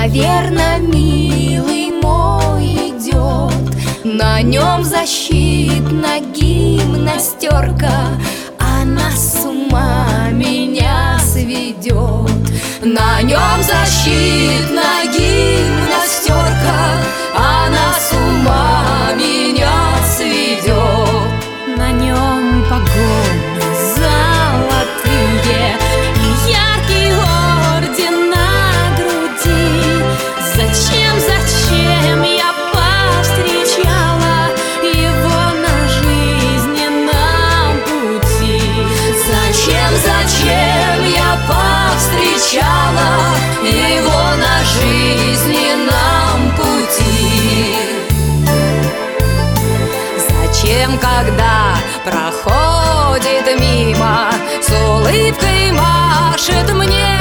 наверно, милый мой идет. На нем защитна гимнастерка, она с ума меня сведет. На нем защитна гимнастерка, она с ума меня сведет. На нем погоны золотые и яркий орден на груди. Зачем я повстречала его на жизненном пути? Зачем я повстречала его на жизненном пути? Зачем, когда проходит мимо, с улыбкой машет мне?